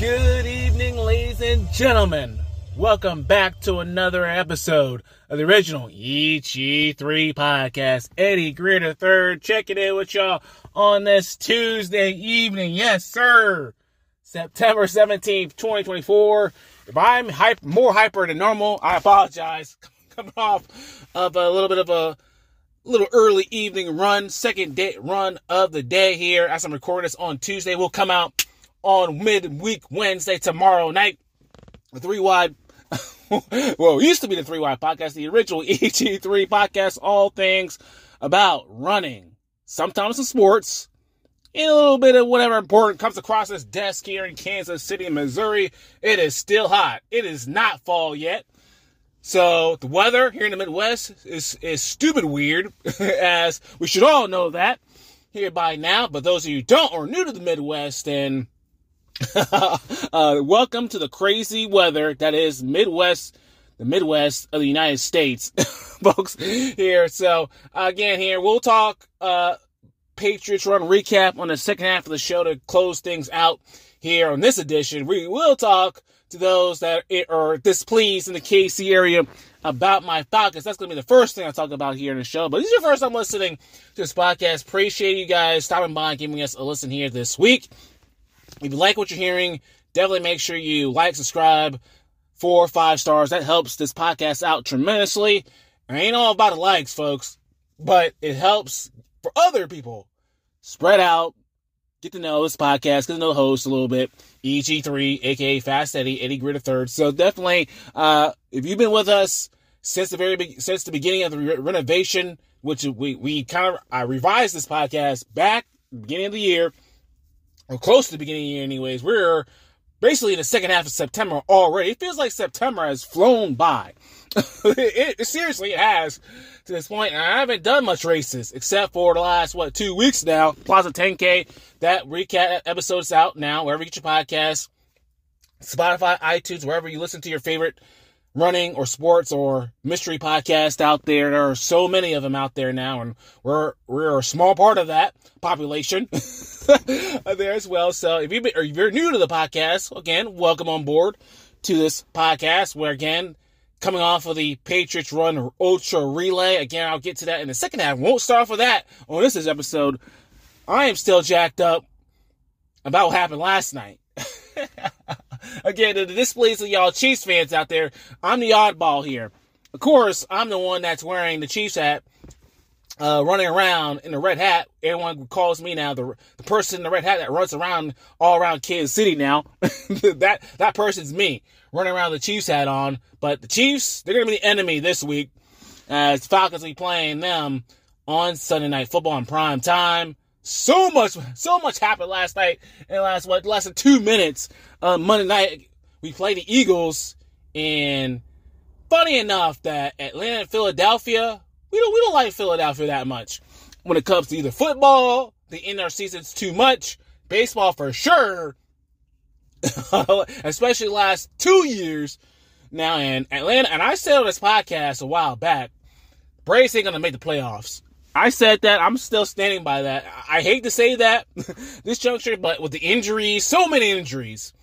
Good evening, ladies and gentlemen. Welcome back to another episode of the original EG3 podcast. Eddie Greer III checking in with y'all on this Tuesday evening. Yes, sir. September 17th, 2024. If I'm more hyper than normal, I apologize. Coming off of a little bit of a little early evening run, second day run of the day here. As I'm recording this on Tuesday, we'll come out on midweek Wednesday tomorrow night. The 3-Wide, well, it used to be the 3-Wide podcast, the original EG3 podcast, all things about running. Sometimes some sports, and a little bit of whatever important comes across this desk here in Kansas City, Missouri. It is still hot. It is not fall yet. So the weather here in the Midwest is stupid weird, as we should all know that here by now. But those of you who don't or new to the Midwest, then welcome to the crazy weather that is the Midwest of the United States, folks, here. So, again, here, we'll talk Patriots run recap on the second half of the show to close things out here on this edition. We will talk to those that are displeased in the KC area about my Falcons. That's going to be the first thing I talk about here in the show. But this is your first time listening to this podcast. Appreciate you guys stopping by and giving us a listen here this week. If you like what you're hearing, definitely make sure you like, subscribe, 4 or 5 stars. That helps this podcast out tremendously. It ain't all about the likes, folks, but it helps for other people. Spread out, get to know this podcast, get to know the host a little bit. EG3, aka Fast Eddie Greer III. So definitely, if you've been with us since the beginning of the renovation, which we kind of revised this podcast back beginning of the year, or close to the beginning of the year anyways. We're basically in the second half of September already. It feels like September has flown by. Seriously, it has to this point. And I haven't done much races except for the last, 2 weeks now. Plaza 10K, that recap episode's out now, wherever you get your podcasts. Spotify, iTunes, wherever you listen to your favorite running or sports or mystery podcast out there. There are so many of them out there now, and we're a small part of that population there as well. So if you're new to the podcast, again, welcome on board to this podcast, where again, coming off of the Patriots Run Ultra Relay, again, I'll get to that in the second half. Won't start off with that on this episode. I am still jacked up about what happened last night. Again, to the displays of y'all Chiefs fans out there, I'm the oddball here. Of course, I'm the one that's wearing the Chiefs hat, running around in the red hat. Everyone calls me now the person in the red hat that runs around all around Kansas City now. that person's me, running around with the Chiefs hat on. But the Chiefs, they're going to be the enemy this week, as Falcons will be playing them on Sunday Night Football in prime time. So much happened last night. In the last 2 minutes. Monday night, we played the Eagles, and funny enough that Atlanta and Philadelphia, we don't like Philadelphia that much when it comes to either football. They end our seasons too much. Baseball for sure, especially the last 2 years now in Atlanta. And I said on this podcast a while back, Braves ain't gonna make the playoffs. I said that. I'm still standing by that. I hate to say that this juncture, but with the injuries, so many injuries,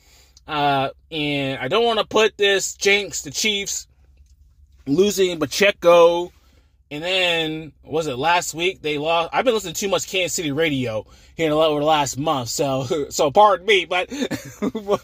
and I don't want to put this jinx, the Chiefs losing Pacheco, and then, was it last week they lost? I've been listening to too much Kansas City radio here over the last month, so pardon me, but who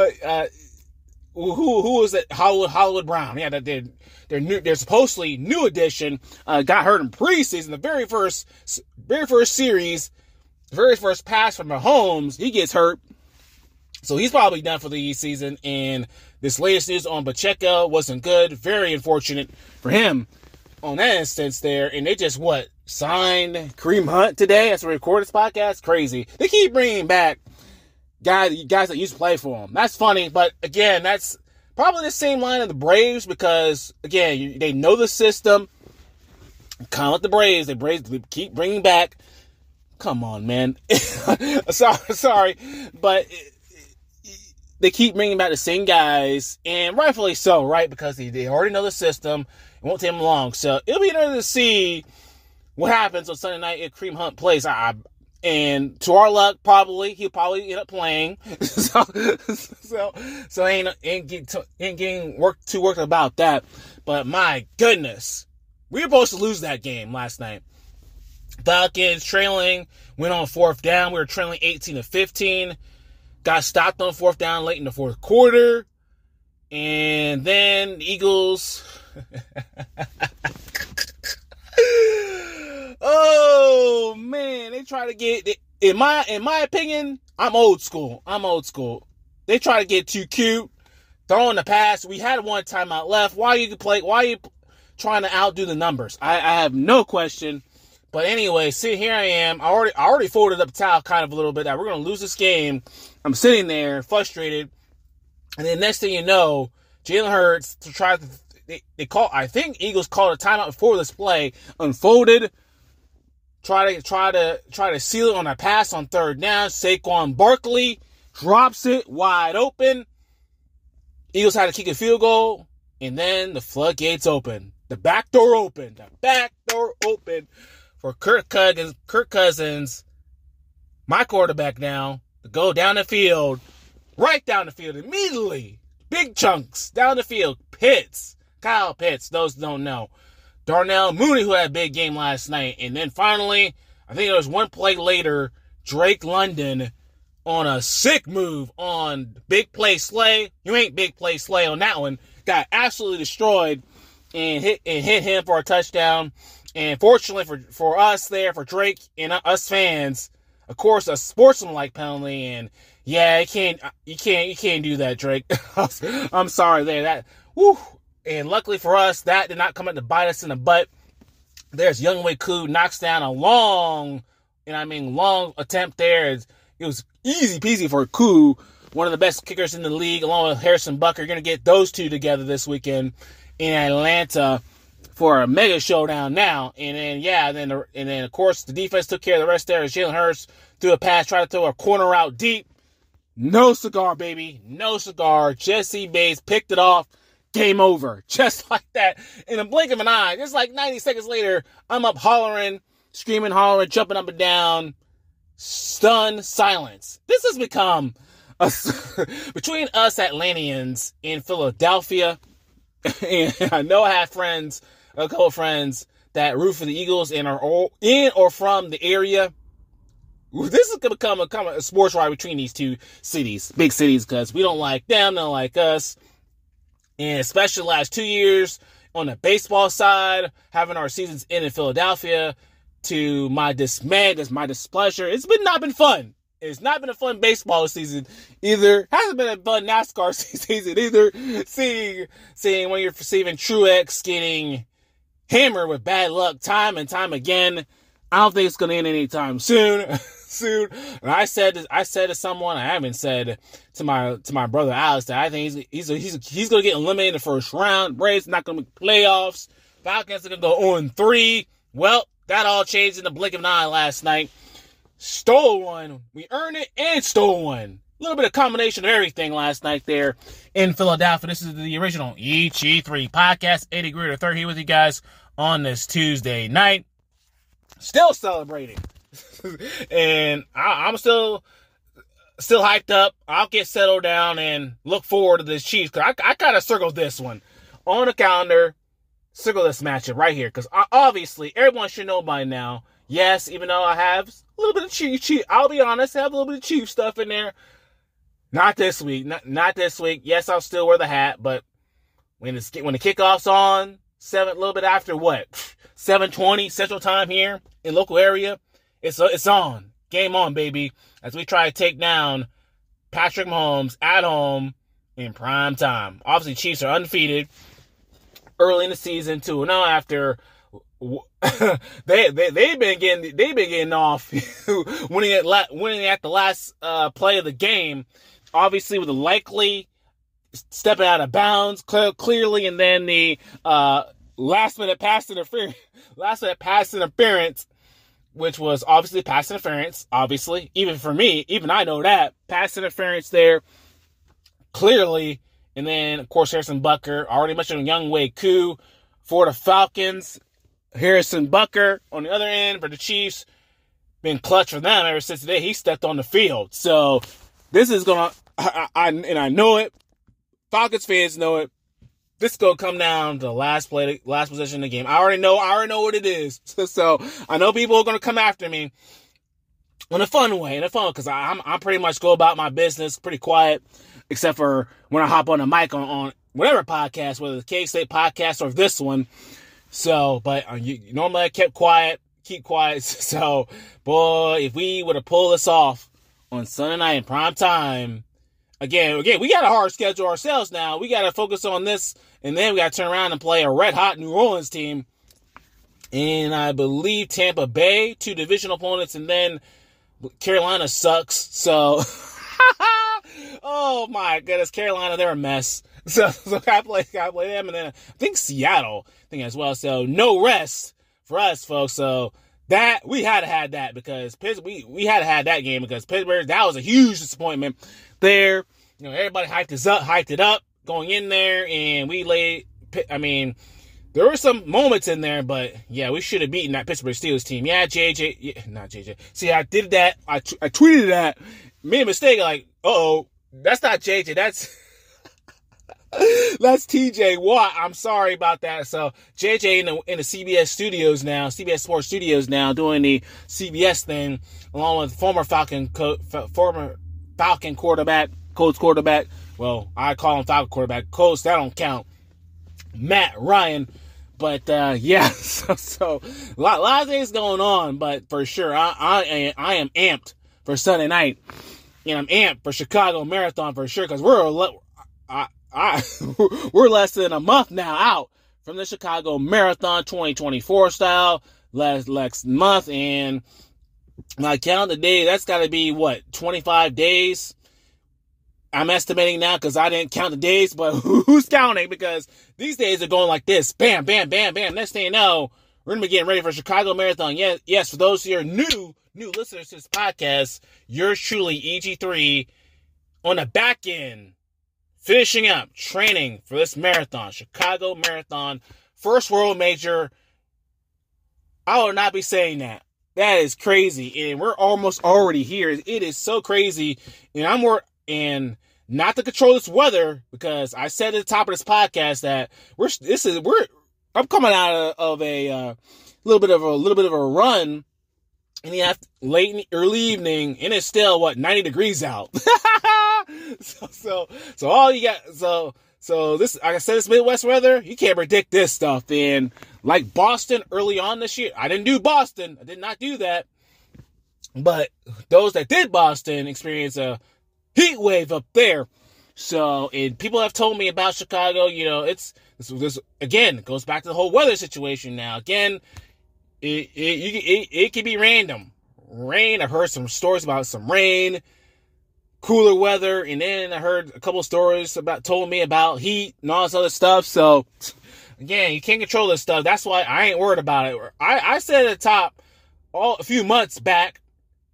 was that? Hollywood Brown? Yeah, that did. They're supposedly new addition, got hurt in preseason. The very first series, the very first pass from Mahomes, he gets hurt. So he's probably done for the season. And this latest news on Pacheco wasn't good. Very unfortunate for him on that instance there. And they just, signed Kareem Hunt today as we record this podcast? Crazy. They keep bringing back guys that used to play for them. That's funny. But again, that's probably the same line of the Braves, because, again, they know the system. Kind of like the Braves. The Braves keep bringing back. Come on, man. sorry. But they keep bringing back the same guys. And rightfully so, right? Because they already know the system. It won't take them long. So it'll be interesting to see what happens on Sunday night if Kareem Hunt plays. And to our luck, he'll probably end up playing. so ain't getting too worked about that. But my goodness, we were supposed to lose that game last night. Falcons trailing, went on fourth down. We were trailing 18-15. Got stopped on fourth down late in the fourth quarter. And then the Eagles. Oh man, they try to get, in my opinion, I'm old school. They try to get too cute, throwing the pass. We had one timeout left. Why are you trying to outdo the numbers? I have no question. But anyway, see, here I am. I already folded up the towel kind of a little bit that we're going to lose this game. I'm sitting there frustrated. And then next thing you know, Jalen Hurts I think Eagles called a timeout before this play, unfolded, try to seal it on a pass on third down. Saquon Barkley drops it wide open. Eagles had to kick a field goal, and then the floodgates open. The back door open for Kirk Cousins, my quarterback now, to go down the field, right down the field immediately. Big chunks down the field. Kyle Pitts, those don't know. Darnell Mooney, who had a big game last night. And then finally, I think there was one play later, Drake London on a sick move on Big Play Slay. You ain't Big Play Slay on that one. Got absolutely destroyed and hit him for a touchdown. And fortunately for us there, for Drake and us fans, of course, a sportsmanlike penalty. And yeah, you can't do that, Drake. I'm sorry there. And luckily for us, that did not come out to bite us in the butt. There's Younghoe Koo knocks down a long attempt there. It was easy peasy for Koo, one of the best kickers in the league, along with Harrison Butker. You're going to get those two together this weekend in Atlanta for a mega showdown now. And then of course the defense took care of the rest there as Jalen Hurts threw a pass, tried to throw a corner out deep. No cigar, baby. No cigar. Jesse Bates picked it off. Game over. Just like that. In a blink of an eye. Just like 90 seconds later, I'm up hollering, screaming, hollering, jumping up and down. Stunned silence. This has become between us Atlanteans in Philadelphia. And I know I have a couple of friends that root for the Eagles and are all in or from the area. This is going to become a sports ride between these two cities, big cities, because we don't like them, they don't like us. And especially the last 2 years on the baseball side, having our seasons in Philadelphia, to my dismay, my displeasure, it's not been fun. It's not been a fun baseball season either. Hasn't been a fun NASCAR season either. Seeing when you're receiving Truex getting hammered with bad luck time and time again. I don't think it's going to end anytime soon. And I said to someone, I haven't said to my brother Alex, that I think he's going to get eliminated in the first round. Braves not going to make playoffs. Falcons are going to go 0-3. Well, that all changed in the blink of an eye last night. Stole one. We earned it and stole one. A little bit of combination of everything last night there in Philadelphia. This is the original EG3 podcast. Eddie Greer III here with you guys on this Tuesday night. Still celebrating. And I'm still hyped up. I'll get settled down and look forward to this Chiefs. Because I kind of circled this one on the calendar. Circle this matchup right here. Because obviously, everyone should know by now. Yes, even though I have a little bit of Chief. I'll be honest, I have a little bit of Chief stuff in there. Not this week. Not this week. Yes, I'll still wear the hat. But when the kickoff's on, a little bit after what? 7:20 Central Time here in local area. It's on. Game on, baby. As we try to take down Patrick Mahomes at home in prime time. Obviously, Chiefs are undefeated early in the season, 2-0 after they've been getting off winning at the last play of the game. Obviously, with the likely stepping out of bounds clearly, and then the last minute pass interference, which was obviously pass interference. Obviously, even for me, even I know that pass interference there clearly. And then, of course, Harrison Butker, already mentioned Younghoe Koo for the Falcons. Harrison Butker on the other end for the Chiefs. been clutch for them ever since the day he stepped on the field. So this is going to, I know it. Falcons fans know it. This is going to come down to the last possession of the game. I already know what it is. So I know people are going to come after me in a fun way, because I'm pretty much go about my business pretty quiet, except for when I hop on the mic on whatever podcast, whether the K-State podcast or this one. So, but normally I keep quiet. So, boy, if we would have pulled this off on Sunday night in prime time, again, we got a hard schedule ourselves now. We got to focus on this, and then we got to turn around and play a red-hot New Orleans team. And I believe Tampa Bay, 2 divisional opponents, and then Carolina sucks. So, oh my goodness, Carolina, they're a mess. So I play them, and then I think Seattle, as well. So no rest for us, folks. So that we had to have that because we had to have that game because Pittsburgh, that was a huge disappointment there. Everybody hyped it up going in there, and we laid. I mean, there were some moments in there, but yeah, we should have beaten that Pittsburgh Steelers team. Yeah, JJ, yeah, not JJ. See, I did that. I tweeted that. Made a mistake. Like, that's not JJ. That's TJ Watt. I'm sorry about that. So JJ in the CBS studios now, CBS Sports Studios now, doing the CBS thing, along with former Falcon quarterback, Colts quarterback. Well, I call him Falcon quarterback. Colts, that don't count. Matt Ryan. But yeah, so a lot of things going on. But for sure, I am amped for Sunday night, and I'm amped for Chicago Marathon for sure because we're less than a month now out from the Chicago Marathon 2024 style last month, and my calendar day, that's got to be 25 days. I'm estimating now because I didn't count the days, but who's counting? Because these days are going like this. Bam, bam, bam, bam. Next thing you know, we're going to be getting ready for Chicago Marathon. Yes, for those who are new listeners to this podcast, you're truly EG3 on the back end, finishing up training for this marathon, Chicago Marathon, first world major. I will not be saying that. That is crazy, and we're almost already here. It is so crazy, and not to control this weather, because I said at the top of this podcast that I'm coming out of a little bit of a run in the early evening, and it's still 90 degrees out. so all you got, so this, like I said, this Midwest weather, you can't predict this stuff. And like Boston early on this year, I didn't do Boston. I did not do that. But those that did Boston experienced a heat wave up there. So, and people have told me about Chicago, this again, goes back to the whole weather situation now. Again, it can be random. Rain, I've heard some stories about some rain, cooler weather, and then I heard a couple stories told me about heat and all this other stuff. So, again, you can't control this stuff. That's why I ain't worried about it. I said at the top a few months back,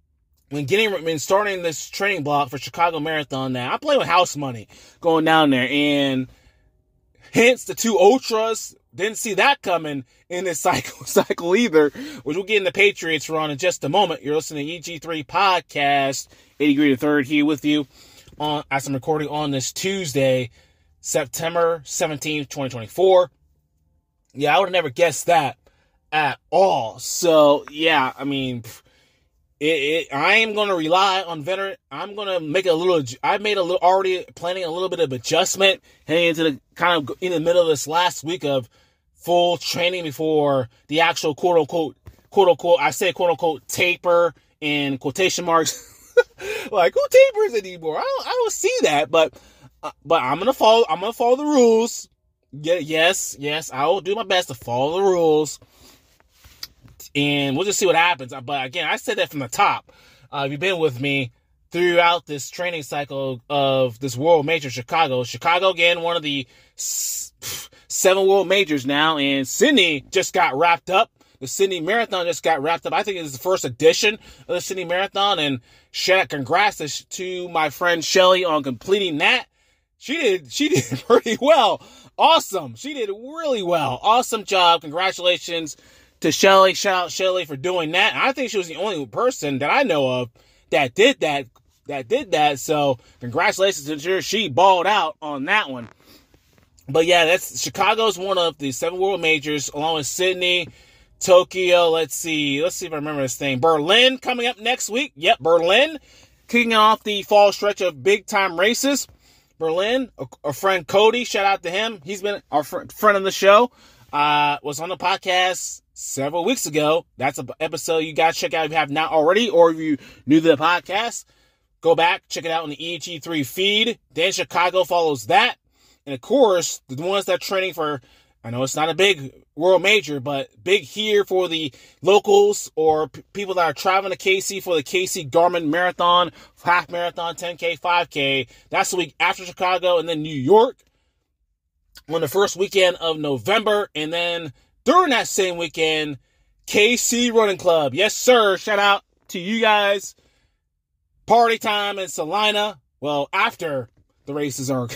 when starting this training block for Chicago Marathon, now I play with house money going down there, and hence the 2 ultras. Didn't see that coming in this cycle either, which we'll get in the Patriots run in just a moment. You're listening to EG3 Podcast, 80 Degree the Third here with you as I'm recording on this Tuesday, September 17th, 2024. Yeah, I would have never guessed that at all. So, yeah, I mean, I am going to rely on veteran. I'm going to make already planning a little bit of adjustment heading into the kind of in the middle of this last week of full training before the actual quote unquote, I say quote unquote taper in quotation marks. Like, who tapers anymore? I don't see that, but I'm going to follow the rules. Yes, I will do my best to follow the rules. And we'll just see what happens. But again, I said that from the top. If you've been with me throughout this training cycle of this World Major Chicago, again, one of the 7 World Majors now, and Sydney just got wrapped up. The Sydney Marathon just got wrapped up. I think it is the first edition of the Sydney Marathon, and congrats to my friend Shelly on completing that. She did pretty well. Awesome. She did really well. Awesome job. Congratulations to Shelly. Shout out Shelly for doing that. I think she was the only person that I know of that did that. So congratulations to her. She balled out on that one. But yeah, that's Chicago's one of the 7 world majors, along with Sydney, Tokyo. Let's see if I remember this thing. Berlin coming up next week. Yep, Berlin, kicking off the fall stretch of big time races. Berlin, our friend Cody, shout out to him. He's been our friend of the show. Was on the podcast several weeks ago. That's an episode you guys check out if you have not already, or if you new to the podcast, go back, check it out on the EG3 feed. Then Chicago follows that. And of course, the ones that are training for, I know it's not a big world major, but big here for the locals or people that are traveling to KC for the KC Garmin Marathon, half marathon, 10K, 5K. That's the week after Chicago, and then New York on the first weekend of November. And then during that same weekend, KC Running Club. Yes, sir. Shout out to you guys. Party time in Salina. Well, after the races are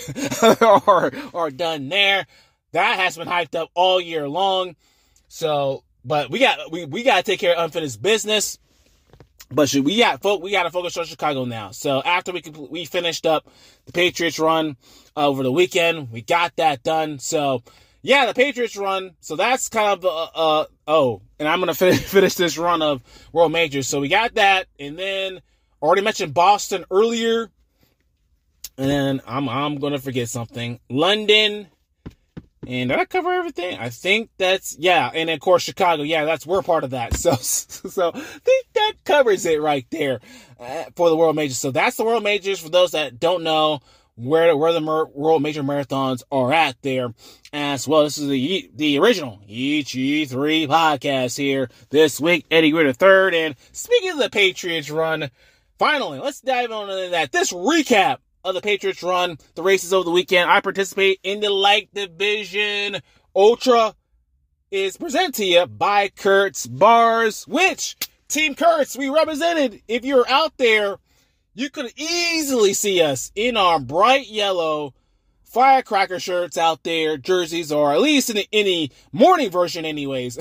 done there. That has been hyped up all year long. So, but we got to take care of unfinished business. But we got to focus on Chicago now. So after we finished up the Patriots run over the weekend, we got that done. So yeah, the Patriots run. So that's kind of and I'm gonna finish this run of World Majors. So we got that, and then already mentioned Boston earlier, and then I'm gonna forget something. London. And did I cover everything? I think that's, yeah. And then, of course, Chicago. Yeah, we're part of that. So I think that covers it right there for the World Majors. So that's the World Majors for those that don't know where the World Major Marathons are at there as well. This is the original EG3 podcast here this week. Eddie Greer III. And speaking of the Patriots run, finally, let's dive into that. This recap of the Patriots run, the races over the weekend. I participate in the Light Division Ultra is presented to you by Kurtz Bars, which Team Kurtz we represented. If you're out there, you could easily see us in our bright yellow firecracker shirts out there, jerseys, or at least in any morning version anyways.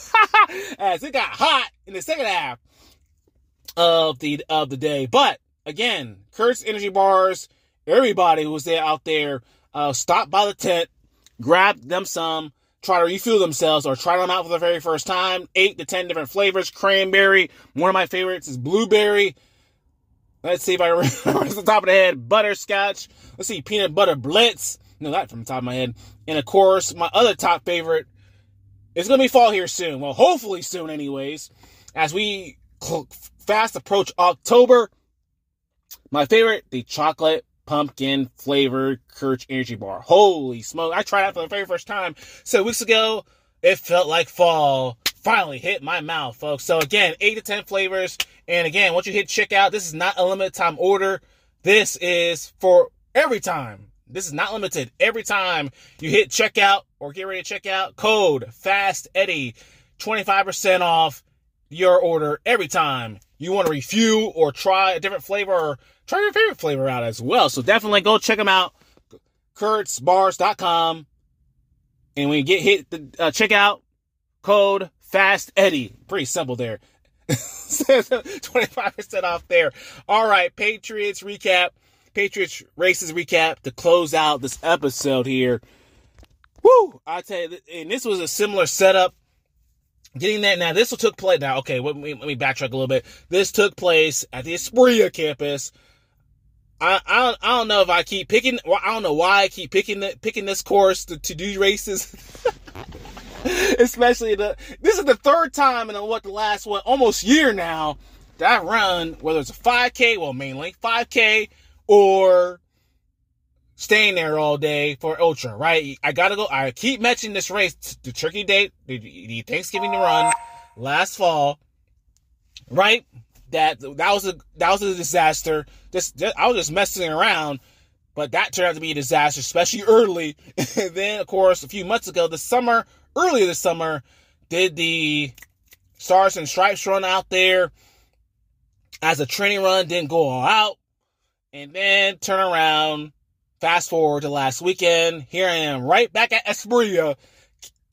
As it got hot in the second half of the day. But again, Kurtz Energy Bars, everybody who was there out there, stop by the tent, grab them some, try to refuel themselves, or try them out for the very first time. 8 to 10 different flavors. Cranberry. One of my favorites is blueberry. Let's see if I remember off the top of the head. Butterscotch. Let's see, peanut butter blitz. No, that from the top of my head. And of course, my other top favorite is going to be fall here soon. Well, hopefully soon anyways. As we fast approach October, my favorite, the chocolate pumpkin flavored Kurtz Energy Bar. Holy smoke. I tried it for the very first time 7 weeks ago. It felt like fall finally hit my mouth, folks. So again, 8 to 10 flavors. And again, once you hit checkout, this is not a limited time order. This is for every time. This is not limited. Every time you hit checkout or get ready to check out, code FASTEDDIE, 25% off your order every time you want to refuel or try a different flavor or try your favorite flavor out as well. So definitely go check them out. KurtzBars.com. And when you hit the checkout, code FASTEDDIE. Pretty simple there. 25% off there. All right, Patriots recap. Patriots races recap to close out this episode here. Woo! I tell you, and this was a similar setup. Getting that now, this took place. Now, okay, let me backtrack a little bit. This took place at the Espria campus. I don't know if I keep picking. Well, I don't know why I keep picking this course to do races. Especially this is the third time in the last almost year now that I run, whether it's a 5K, well mainly 5K, or staying there all day for Ultra, right? I gotta go. I keep mentioning this race, the Turkey Day, the Thanksgiving run last fall, right? That was a disaster. I was just messing around, but that turned out to be a disaster, especially early. And then, of course, a few months ago, earlier this summer, did the Stars and Stripes run out there as a training run, didn't go all out, and then turn around. Fast forward to last weekend. Here I am, right back at Espria,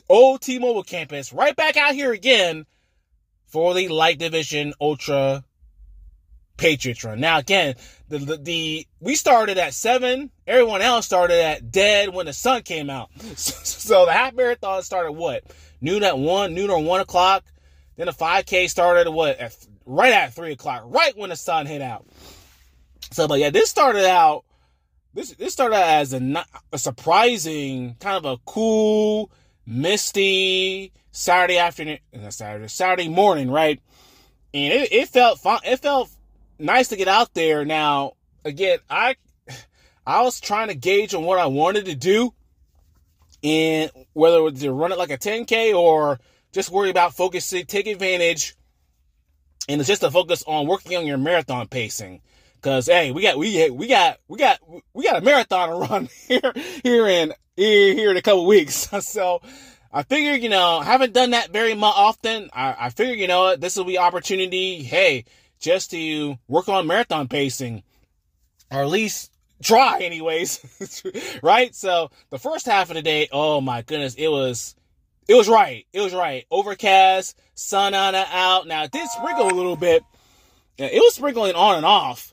old T-Mobile campus, right back out here again for the Light Division Ultra Patriots run. Now, again, we started at 7. Everyone else started at dead when the sun came out. So the half marathon started what? Noon or 1 o'clock. Then the 5K started right at 3 o'clock, right when the sun hit out. So, but yeah, this started out as a surprising, kind of a cool, misty Saturday morning, right? And it felt fun. It felt nice to get out there. Now, again, I was trying to gauge on what I wanted to do, and whether it was to run it like a 10K or just worry about focusing, take advantage, and it's just to focus on working on your marathon pacing. Cause hey, we got a marathon to run here in a couple weeks. So I figured, haven't done that very much often. I figured, this will be opportunity. Hey, just to work on marathon pacing, or at least try anyways. Right? So the first half of the day, oh my goodness, it was right. It was right. Overcast, sun on and out. Now it did sprinkle a little bit. It was sprinkling on and off.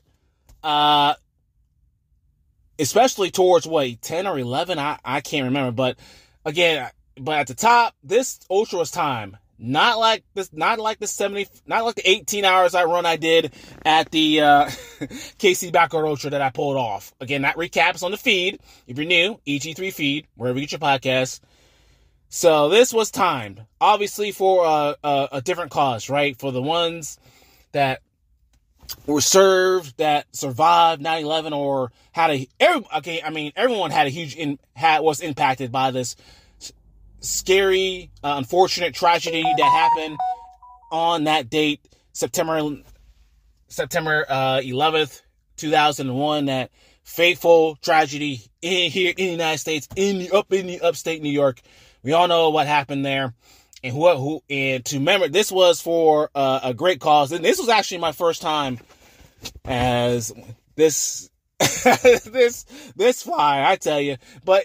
Especially towards 10 or 11, I can't remember, but again, at the top, this ultra was time. Not like the 18 hours I did at the KC Backyard Ultra that I pulled off. Again, that recaps on the feed. If you're new, EG3 feed, wherever you get your podcasts. So this was timed, obviously for a different cause, right? For the ones that were served, that survived 9/11, or everyone had a huge was impacted by this scary, unfortunate tragedy that happened on that date, September 11th, 2001. That fateful tragedy here in the United States, in the upstate New York. We all know what happened there. And and to remember, this was for a great cause. And this was actually my first time as this fly, I tell you. But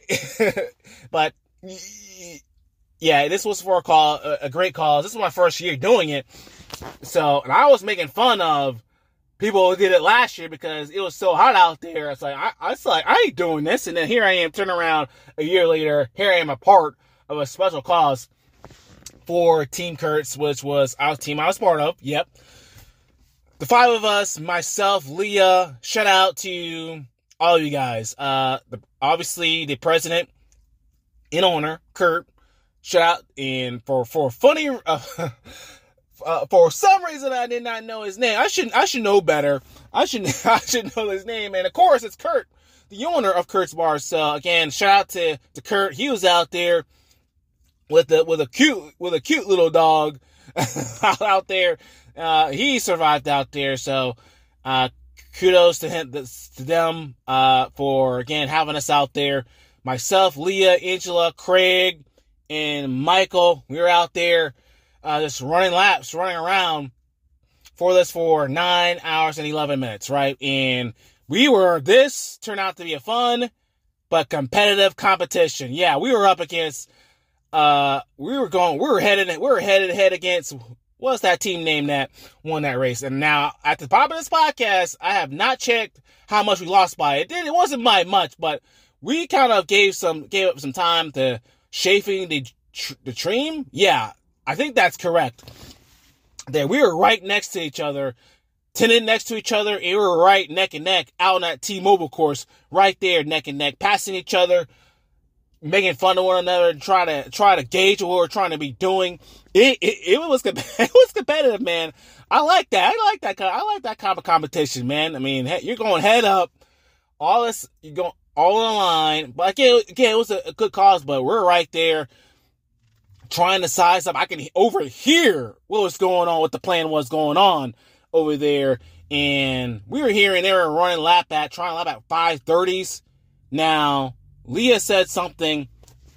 yeah, this was for a great cause. This was my first year doing it. So, and I was making fun of people who did it last year because it was so hot out there. It's like I ain't doing this. And then here I am, turning around a year later. Here I am, a part of a special cause for Team Kurtz, which was our team I was part of. Yep. The 5 of us, myself, Leah, shout out to all of you guys. Obviously the president and owner, Kurt, shout out. And for funny, for some reason I did not know his name. I should know better. I should know his name. And of course it's Kurt, the owner of Kurt's Bar. So again, shout out to Kurt. He was out there with a cute little dog out there. He survived out there. So, kudos to them, for again, having us out there. Myself, Leah, Angela, Craig, and Michael, we were out there, just running around for 9 hours and 11 minutes, right? And this turned out to be a fun, but competitive competition. Yeah, we were up against, we were headed ahead against, what's that team name that won that race? And now, at the top of this podcast, I have not checked how much we lost by. It wasn't by much, but we kind of gave up some time to chafing the stream. Yeah, I think that's correct. That we were right next to each other, tended next to each other, and we were right neck and neck out on that T-Mobile course, right there neck and neck, passing each other, making fun of one another, try to gauge what we're trying to be doing. It was competitive, man. I like that. I like that kind of competition, man. I mean, you're going head up, you're going all in line. But again, it was a good cause. But we're right there, trying to size up. I can overhear what was going on, what the plan was going on over there, and we were hearing they were trying to lap at 5:30s. Now, Leah said something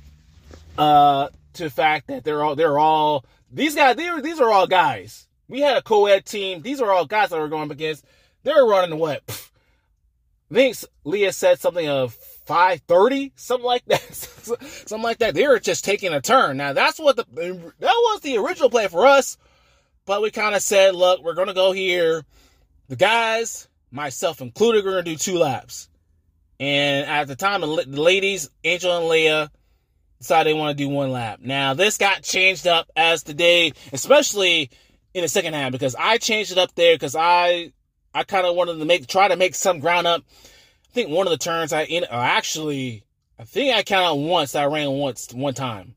to the fact that they're all these guys. These are all guys. We had a co-ed team. These are all guys that were going up against. They were running what? I think Leah said something of 5:30, something like that. Something like that. They were just taking a turn. Now that was the original plan for us, but we kind of said, look, we're going to go here. The guys, myself included, we're going to do 2 laps. And at the time, the ladies, Angel and Leia, decided they want to do 1 lap. Now, this got changed up as the day, especially in the second half, because I changed it up there because I kind of wanted to try to make some ground up. I think one of the turns I think I counted once. I ran one time.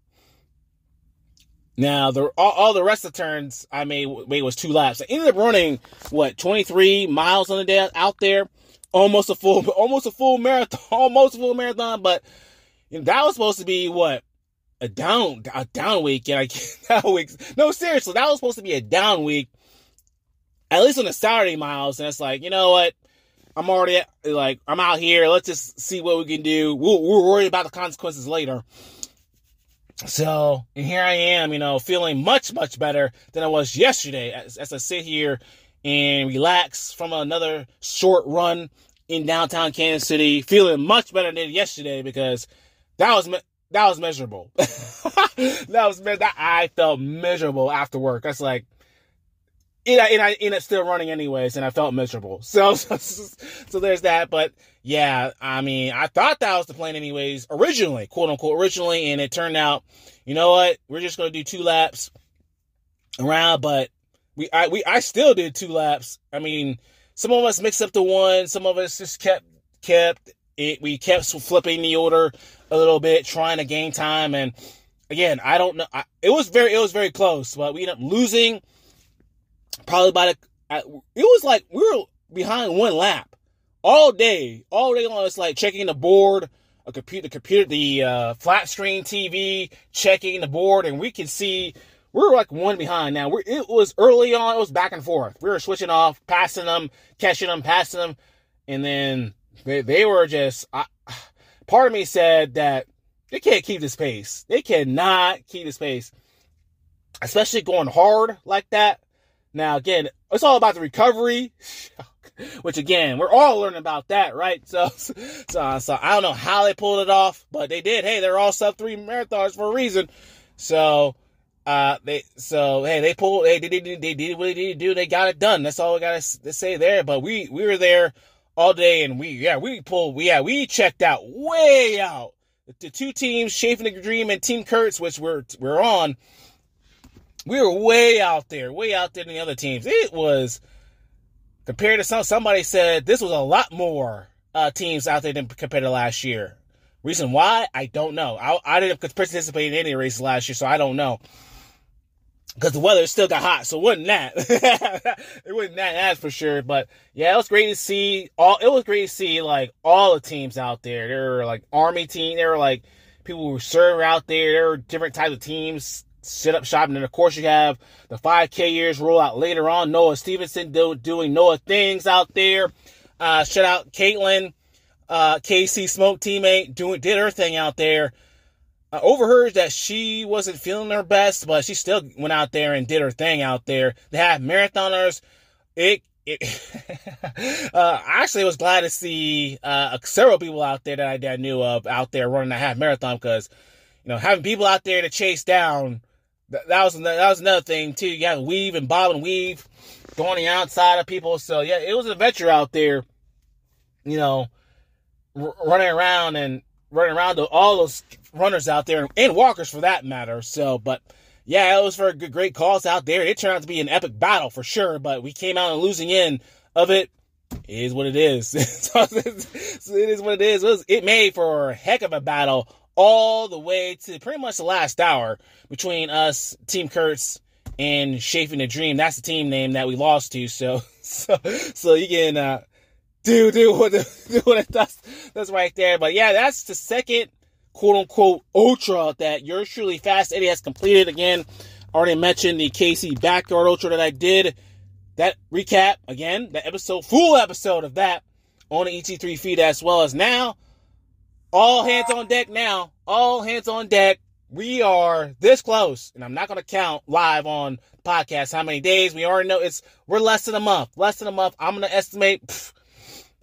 Now, all the rest of the turns I made was 2 laps. I ended up running 23 miles on the day out there, almost a full marathon. But that was supposed to be a down week. No, seriously, that was supposed to be a down week, at least on the Saturday miles. And it's like, you know what? I'm already I'm out here. Let's just see what we can do. We'll worry about the consequences later. So, and here I am, feeling much, much better than I was yesterday as I sit here and relax from another short run in downtown Kansas City, feeling much better than yesterday because that was miserable. I felt miserable after work. That's like, and it's still running anyways, and I felt miserable. So there's that. But yeah, I mean, I thought that was the plan anyways, originally, quote unquote, and it turned out, you know what? We're just going to do 2 laps around, but I still did 2 laps. I mean, some of us mixed up the 1, some of us just we kept flipping the order a little bit, trying to gain time. And again, I don't know. It was very close, but we ended up losing. Probably it was like we were behind 1 lap all day long. It's like checking the board, the computer, the flat screen TV, checking the board, and we can see we're like 1 behind now. It was early on. It was back and forth. We were switching off, passing them, catching them, passing them, and then they were just. Part of me said that they can't keep this pace. They cannot keep this pace, especially going hard like that. Now, again, it's all about the recovery, which, again, we're all learning about that, right? So I don't know how they pulled it off, but they did. Hey, they're all sub-3 marathons for a reason. So they did what they needed to do. They got it done. That's all we got to say there. But we were there all day, and we checked out way out. The 2 teams, Chafing the Dream and Team Kurtz, which we're on. We were way out there than the other teams. It was, compared to somebody said this was a lot more teams out there than compared to last year. Reason why? I don't know. I didn't participate in any races last year, so I don't know. Because the weather still got hot, so it wasn't that. It wasn't that's for sure. But yeah, it was great to see all the teams out there. There were like Army team, there were like people who serve out there, there were different types of teams. Sit up shop, and then of course you have the 5K years roll out later on. Noah Stevenson doing Noah things out there. Shout out Caitlin, KC Smoke teammate, did her thing out there. I overheard that she wasn't feeling her best, but she still went out there and did her thing out there. They have marathoners. I actually was glad to see several people out there that I knew of out there running a half marathon, because having people out there to chase down. That was another thing too. You have weave and bob and weave going the outside of people. So yeah, it was an adventure out there. Running around to all those runners out there and walkers for that matter. So, but yeah, it was for great cause out there. It turned out to be an epic battle for sure. But we came out on the losing end of it. It is what it is. So it is what it is. It made for a heck of a battle all the way to pretty much the last hour between us, Team Kurtz, and Chafing the Dream. That's the team name that we lost to. So you can do what that's right there. But yeah, that's the second quote unquote ultra that yours truly Fast Eddie has completed. Again, already mentioned the KC Backyard Ultra that I did. That recap again, full episode of that on the ET3 feed, as well as now. All hands on deck now. All hands on deck. We are this close, and I'm not going to count live on the podcast how many days. We already know we're less than a month. I'm going to estimate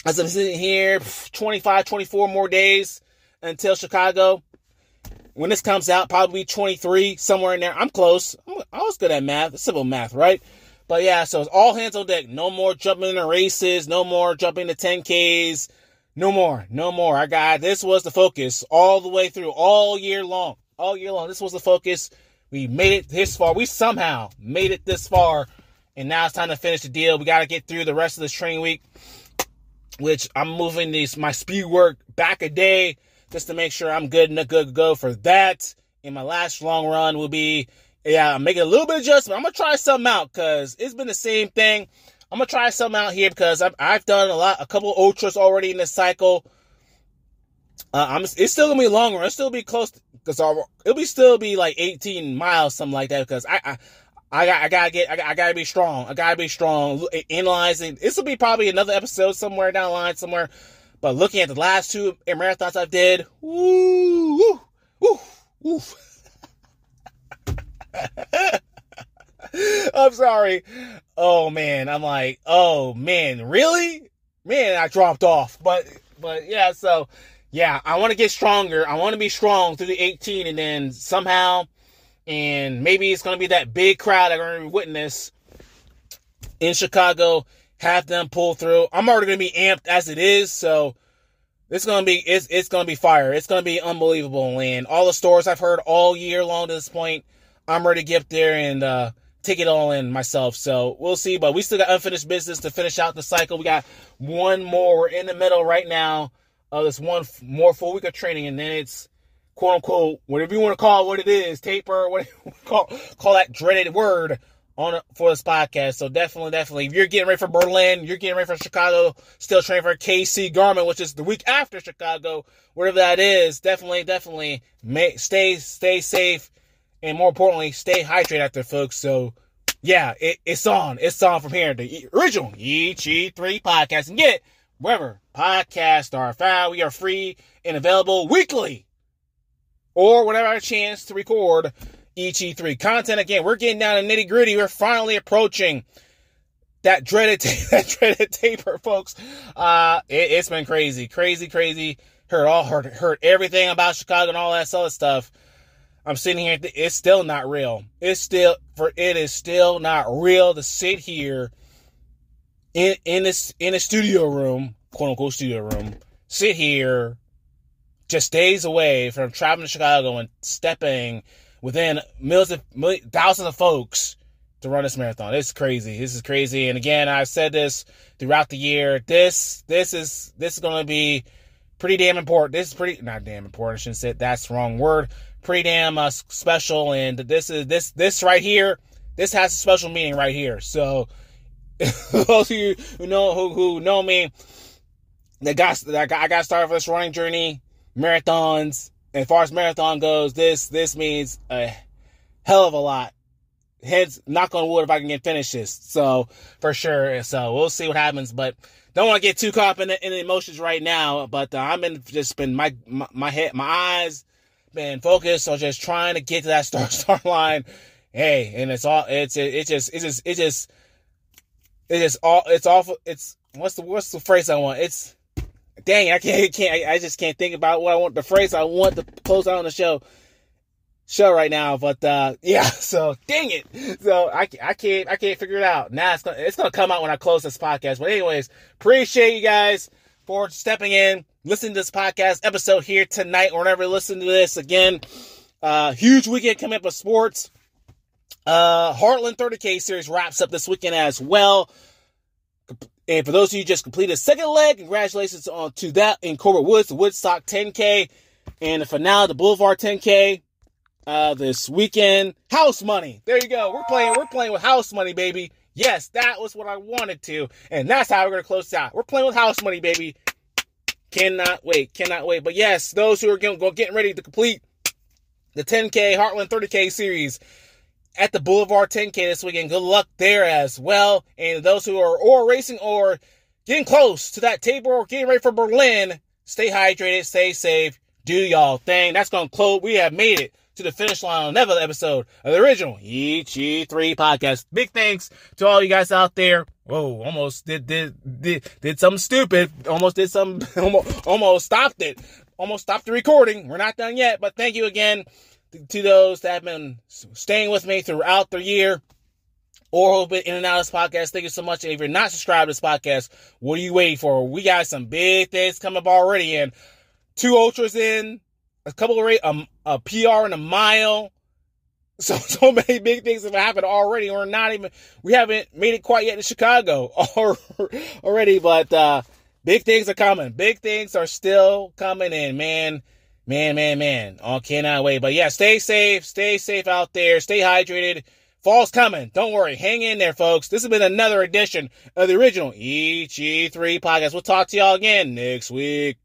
as I'm sitting here, 25, 24 more days until Chicago. When this comes out, probably 23, somewhere in there. I'm close. I was good at math. Simple math, right? But yeah, so it's all hands on deck. No more jumping in the races. No more jumping the 10Ks. No more. This was the focus all the way through, all year long. This was the focus. We made it this far. We somehow made it this far. And now it's time to finish the deal. We got to get through the rest of this training week, which I'm moving my speed work back a day just to make sure I'm good to go for that. And my last long run will be, I'm making a little bit of adjustment. I'm going to try something out because it's been the same thing. I'm going to try something out here because I've done a couple ultras already in this cycle. It's still going to be a long run. It'll still be close because it'll still be like 18 miles, something like that, because I gotta be strong. I gotta be strong. Analyzing. This will be probably another episode somewhere down the line somewhere. But looking at the last two marathons I did, woo. I'm sorry. Oh man, I'm like, oh man, really? Man, I dropped off. But yeah, so yeah, I want to get stronger. I want to be strong through the 18, and then somehow, and maybe it's going to be that big crowd I'm going to witness in Chicago, have them pull through. I'm already going to be amped as it is, so it's going to be fire. It's going to be unbelievable. And all the stories I've heard all year long to this point, I'm ready to get there and take it all in myself. So we'll see, but we still got unfinished business to finish out the cycle. We got one more. We're in the middle right now of this one more full week of training, and then it's quote unquote, whatever you want to call it, what it is, taper, whatever you call that dreaded word for this podcast. So definitely, if you're getting ready for Berlin, you're getting ready for Chicago, still training for KC Garmin, which is the week after Chicago, whatever that is, definitely stay safe, and more importantly, stay hydrated out there, folks. So yeah, it's on from here, the original EG3 podcast, and get it wherever podcasts are found. We are free and available weekly, or whenever I have a chance to record EG3 content. Again, we're getting down to nitty gritty. We're finally approaching that dreaded taper, folks. It's been crazy. Heard everything about Chicago and all that other stuff. I'm sitting here. It's still not real. It is still not real to sit here in a studio room, quote unquote studio room, sit here just days away from traveling to Chicago and stepping within thousands of folks to run this marathon. It's crazy. This is crazy. And again, I've said this throughout the year. This is going to be pretty damn important. This is not damn important. I shouldn't say that's the wrong word. Pretty damn special. And this right here, this has a special meaning right here. So those of you who know me, I got started for this running journey, marathons. And as far as marathon goes, this means a hell of a lot. Heads, knock on wood, if I can get finished this. So, for sure. So, we'll see what happens. But don't want to get too caught up in the emotions right now. But my head, my eyes been focused on just trying to get to that start line. Hey, and it's awful. It's what's the phrase I want? It's dang, I just can't think about what I want, the phrase I want to close out on the show right now. But yeah, so dang it. So I can't figure it out. Now it's gonna come out when I close this podcast. But anyways, appreciate you guys for stepping in, listening to this podcast episode here tonight, or whenever you listen to this again. Huge weekend coming up with sports. Heartland 30K series wraps up this weekend as well. And for those of you who just completed second leg, congratulations to that in Corbett Woods, the Woodstock 10K, and the finale, the Boulevard 10K, this weekend. House money. There you go. We're playing with house money, baby. Yes, that was what I wanted to, and that's how we're going to close this out. We're playing with house money, baby. Cannot wait. But yes, those who are getting ready to complete the 10K, Heartland 30K series at the Boulevard 10K this weekend, good luck there as well. And those who are or racing or getting close to that taper or getting ready for Berlin, stay hydrated, stay safe, do y'all thing. That's going to close. We have made it to the finish line on another episode of the original EG3 podcast. Big thanks to all you guys out there. Whoa, almost did something stupid. Almost stopped it. Almost stopped the recording. We're not done yet, but thank you again to those that have been staying with me throughout the year or who've been in and out of this podcast. Thank you so much. If you're not subscribed to this podcast, what are you waiting for? We got some big things coming up already, and 2 ultras in, a couple of a PR in a mile. So many big things have happened already. We haven't made it quite yet in Chicago already, but big things are coming. Big things are still coming in, man. Oh, cannot wait. But yeah, stay safe out there. Stay hydrated. Fall's coming. Don't worry. Hang in there, folks. This has been another edition of the original EG3 podcast. We'll talk to y'all again next week.